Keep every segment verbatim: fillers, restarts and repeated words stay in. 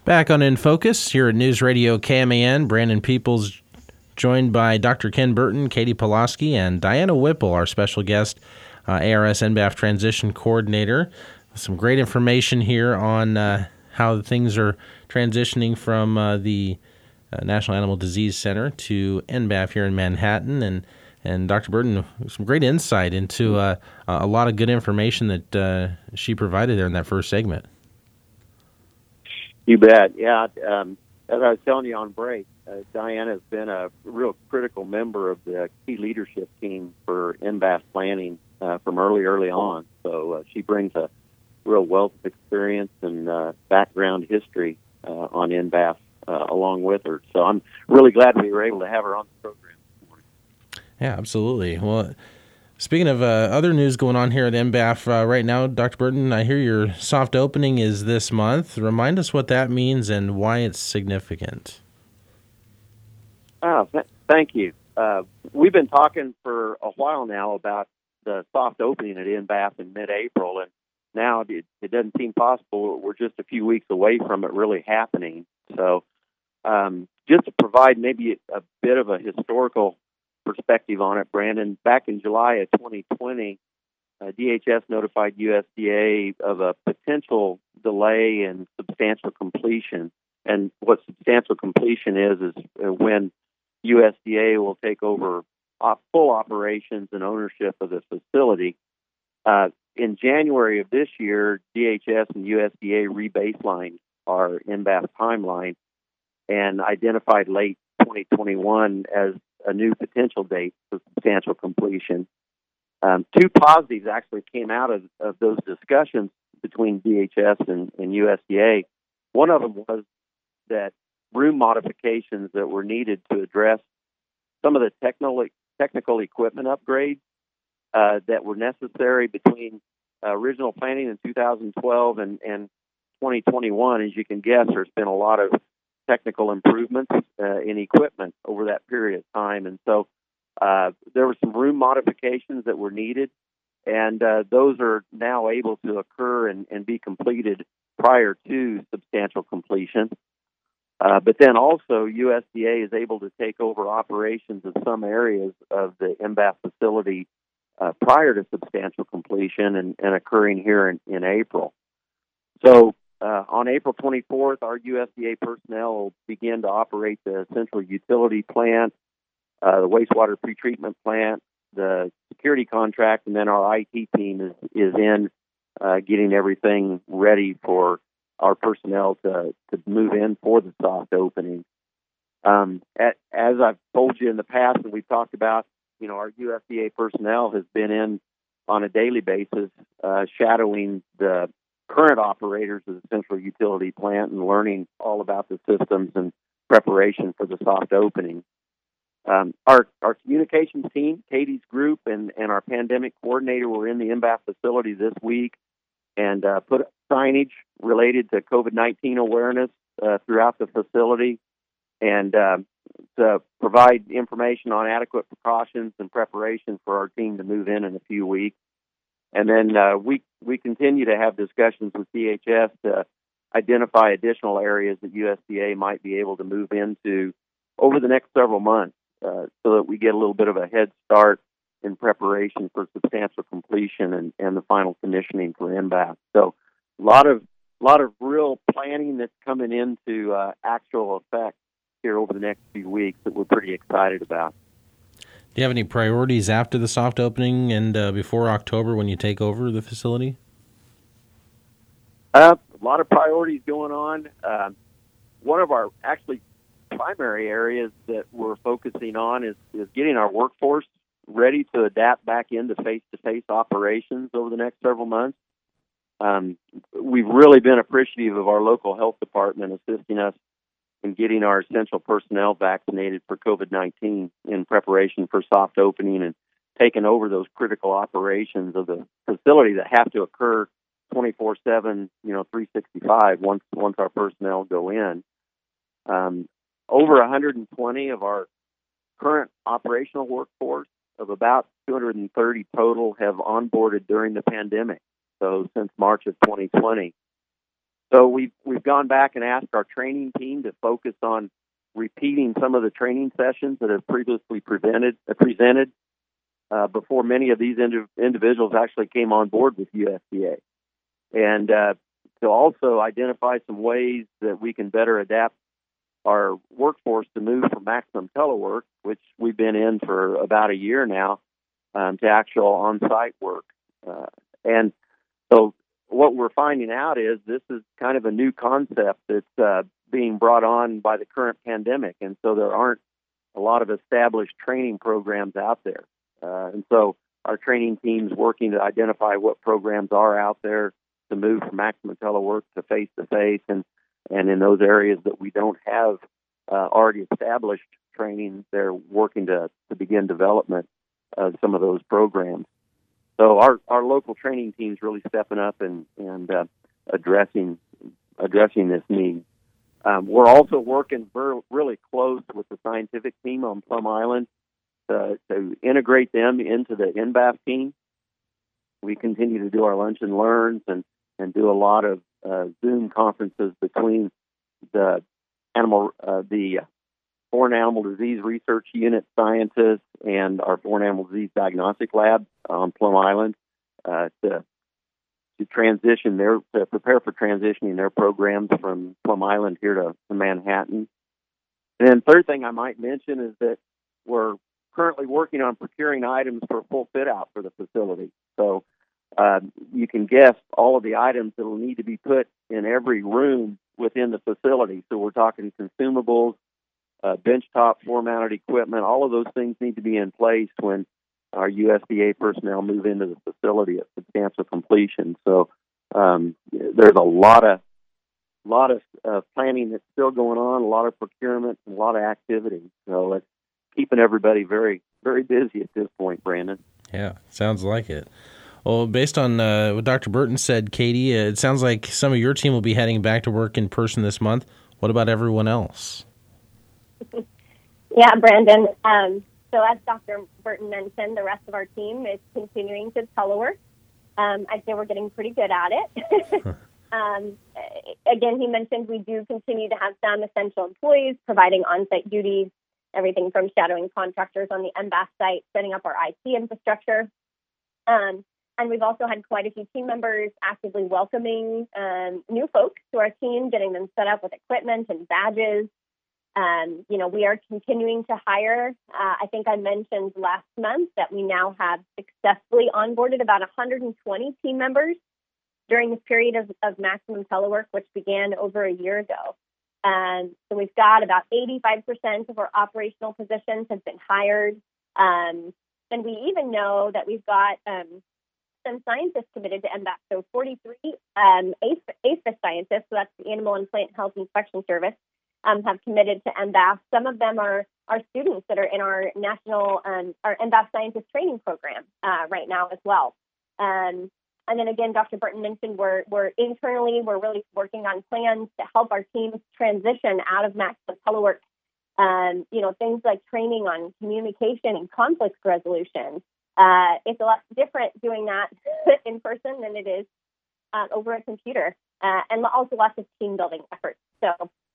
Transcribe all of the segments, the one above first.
Back on In Focus here at News Radio K M A N, Brandon Peoples joined by Doctor Ken Burton, Katie Pulaski, and Diana Whipple, our special guest, uh, A R S N B A F Transition Coordinator. Some great information here on uh, how things are transitioning from uh, the uh, National Animal Disease Center to N B A F here in Manhattan. And, and Doctor Burton, some great insight into uh, a lot of good information that uh, she provided there in that first segment. You bet. Yeah. Um, as I was telling you on break, uh, Diana has been a real critical member of the key leadership team for N B A F planning uh, from early, early on. So uh, she brings a real wealth of experience and uh, background history uh, on N B A F uh, along with her. So I'm really glad we were able to have her on the program this morning. Yeah, absolutely. Well, speaking of uh, other news going on here at N B A F uh, right now, Doctor Burton, I hear your soft opening is this month. Remind us what that means and why it's significant. Oh, th- thank you. Uh, we've been talking for a while now about the soft opening at N B A F in mid-April, and now it, it doesn't seem possible. We're just a few weeks away from it really happening. So um, just to provide maybe a bit of a historical perspective on it, Brandon, back in July of twenty twenty, uh, D H S notified U S D A of a potential delay in substantial completion. And what substantial completion is, is uh, when U S D A will take over op- full operations and ownership of the facility. Uh, in January of this year, D H S and U S D A rebaselined our N B A F timeline and identified late twenty twenty-one as a new potential date for substantial completion. Um, two positives actually came out of, of those discussions between D H S and, and U S D A. One of them was that room modifications that were needed to address some of the technical technical equipment upgrades uh, that were necessary between uh, original planning in two thousand twelve and, and twenty twenty-one. As you can guess, there's been a lot of technical improvements uh, in equipment over that period of time. And so uh, there were some room modifications that were needed, and uh, those are now able to occur and, and be completed prior to substantial completion. Uh, but then also U S D A is able to take over operations of some areas of the N B A F facility uh, prior to substantial completion and, and occurring here in, in April. So Uh, on April twenty-fourth, our U S D A personnel will begin to operate the central utility plant, uh, the wastewater pretreatment plant, the security contract, and then our I T team is, is in uh, getting everything ready for our personnel to, to move in for the soft opening. Um, at, as I've told you in the past, and we've talked about, you know, our U S D A personnel has been in on a daily basis uh, shadowing the current operators of the central utility plant and learning all about the systems and preparation for the soft opening. Um, our our communications team, Katie's group, and, and our pandemic coordinator were in the N B A F facility this week and uh, put up signage related to COVID nineteen awareness uh, throughout the facility and uh, to provide information on adequate precautions and preparation for our team to move in in a few weeks. And then uh, we we continue to have discussions with D H S to identify additional areas that U S D A might be able to move into over the next several months uh, so that we get a little bit of a head start in preparation for substantial completion and, and the final commissioning for N B A F. So a lot of, lot of real planning that's coming into uh, actual effect here over the next few weeks that we're pretty excited about. Do you have any priorities after the soft opening and uh, before October when you take over the facility? Uh, a lot of priorities going on. Uh, one of our actually primary areas that we're focusing on is, is getting our workforce ready to adapt back into face-to-face operations over the next several months. Um, we've really been appreciative of our local health department assisting us in getting our essential personnel vaccinated for COVID nineteen in preparation for soft opening and taking over those critical operations of the facility that have to occur twenty-four seven, you know, three sixty-five once once our personnel go in. Um, over one hundred twenty of our current operational workforce of about two hundred thirty total have onboarded during the pandemic, so since March of twenty twenty. so we've, we've gone back and asked our training team to focus on repeating some of the training sessions that have previously prevented, uh, presented uh, before many of these indi- individuals actually came on board with U S D A. And uh, to also identify some ways that we can better adapt our workforce to move from maximum telework, which we've been in for about a year now, um, to actual on-site work. Uh, and so what we're finding out is this is kind of a new concept that's uh, being brought on by the current pandemic. And so there aren't a lot of established training programs out there. Uh, and so our training team's working to identify what programs are out there to move from maximum telework to face-to-face. And, and in those areas that we don't have uh, already established training, they're working to, to begin development of some of those programs. So our, our local training team's really stepping up and, and uh, addressing addressing this need. Um, we're also working ver- really close with the scientific team on Plum Island to, to integrate them into the N B A F team. We continue to do our lunch and learns and, and do a lot of uh, Zoom conferences between the animal uh, the foreign animal disease research unit scientists and our foreign animal disease diagnostic lab on Plum Island uh, to to transition their to prepare for transitioning their programs from Plum Island here to, to Manhattan. And then third thing I might mention is that we're currently working on procuring items for a full fit out for the facility. So uh, you can guess all of the items that will need to be put in every room within the facility. So we're talking consumables, uh, benchtop floor-mounted equipment. All of those things need to be in place when our U S D A personnel move into the facility at substantial completion. So um, there's a lot of lot of uh, planning that's still going on, a lot of procurement, and a lot of activity. So it's keeping everybody very, very busy at this point, Brandon. Yeah, sounds like it. Well, based on uh, what Doctor Burton said, Katie, uh, it sounds like some of your team will be heading back to work in person this month. What about everyone else? Yeah, Brandon. Um, so as Doctor Burton mentioned, the rest of our team is continuing to telework. Um, I'd say we're getting pretty good at it. um, again, he mentioned we do continue to have some essential employees providing on-site duties, everything from shadowing contractors on the N B A F site, setting up our I T infrastructure. Um, and we've also had quite a few team members actively welcoming um, new folks to our team, getting them set up with equipment and badges. Um, you know, we are continuing to hire. Uh, I think I mentioned last month that we now have successfully onboarded about one hundred twenty team members during this period of, of maximum telework, which began over a year ago. Um, so we've got about eighty-five percent of our operational positions have been hired. Um, and we even know that we've got um, some scientists committed to N B A F. So forty-three um, A P H I S scientists, so that's the Animal and Plant Health Inspection Service, Um, have committed to N B A F. Some of them are, are students that are in our national, um, our N B A F scientist training program uh, right now as well. Um, and then again, Doctor Burton mentioned we're, we're internally, we're really working on plans to help our teams transition out of maximum telework. Um, you know, things like training on communication and conflict resolution. Uh, it's a lot different doing that in person than it is uh, over a computer, uh, and also lots of team building efforts. So.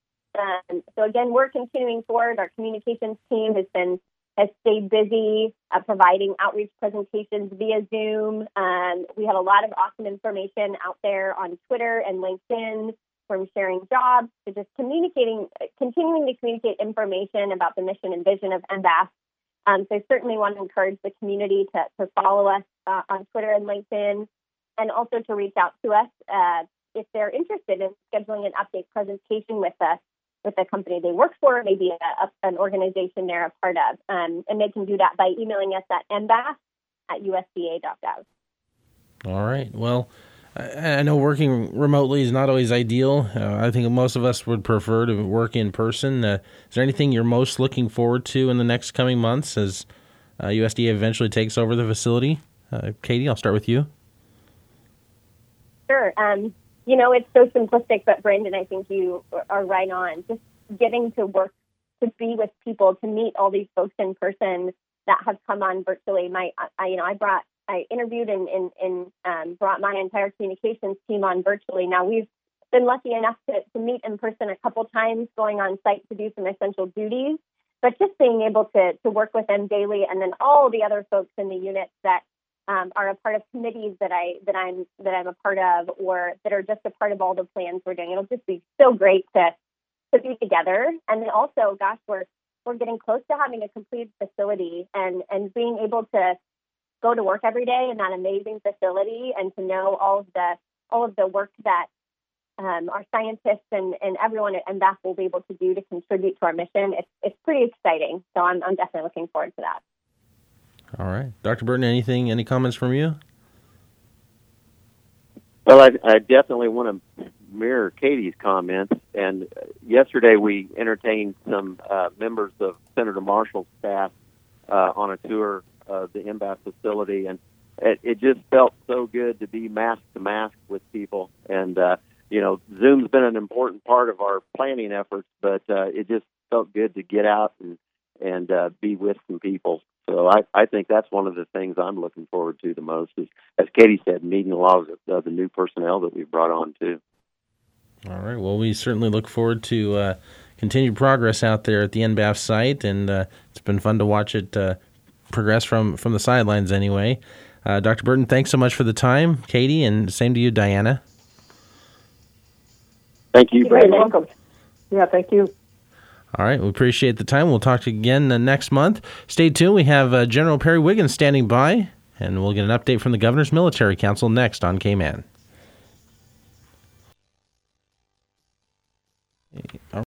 Um, so again, we're continuing forward. Our communications team has been has stayed busy uh, providing outreach presentations via Zoom. Um, we have a lot of awesome information out there on Twitter and LinkedIn, from sharing jobs to just communicating, continuing to communicate information about the mission and vision of N B A F. Um, so I certainly want to encourage the community to, to follow us uh, on Twitter and LinkedIn, and also to reach out to us uh, if they're interested in scheduling an update presentation with us. With the company they work for, maybe a, a, an organization they're a part of. Um, and they can do that by emailing us at N B A F at U S D A dot gov. All right. Well, I, I know working remotely is not always ideal. Uh, I think most of us would prefer to work in person. Uh, is there anything you're most looking forward to in the next coming months as uh, U S D A eventually takes over the facility? Uh, Katie, I'll start with you. Sure. Um, You know, it's so simplistic, but Brandon, I think you are right on. Just getting to work, to be with people, to meet all these folks in person that have come on virtually. My, I, you know, I brought, I interviewed and, and, and um, brought my entire communications team on virtually. Now we've been lucky enough to, to meet in person a couple times, going on site to do some essential duties, but just being able to, to work with them daily, and then all the other folks in the units that um, are a part of committees that I that I'm that I'm a part of, or that are just a part of all the plans we're doing. It'll just be so great to to be together. And then also, gosh, we're we're getting close to having a complete facility, and and being able to go to work every day in that amazing facility, and to know all of the all of the work that um, our scientists and, and everyone at N B A F will be able to do to contribute to our mission. It's it's pretty exciting. So I'm I'm definitely looking forward to that. All right, Doctor Burton, anything, any comments from you? Well, I, I definitely want to mirror Katie's comments. And yesterday we entertained some uh, members of Senator Marshall's staff uh, on a tour of the N B A F facility, and it, it just felt so good to be mask to mask with people. And uh, you know, Zoom's been an important part of our planning efforts, but uh, it just felt good to get out and and uh, be with some people. So I, I think that's one of the things I'm looking forward to the most is, as Katie said, meeting a lot of the, of the new personnel that we've brought on too. All right. Well, we certainly look forward to uh, continued progress out there at the N B A F site, and uh, it's been fun to watch it uh, progress from, from the sidelines anyway. Uh, Doctor Burton, thanks so much for the time. Katie, and same to you, Diana. Thank you. You're very welcome. Yeah, thank you. All right, we appreciate the time. We'll talk to you again uh, next month. Stay tuned. We have uh, General Perry Wiggins standing by, and we'll get an update from the Governor's Military Council next on K-Man.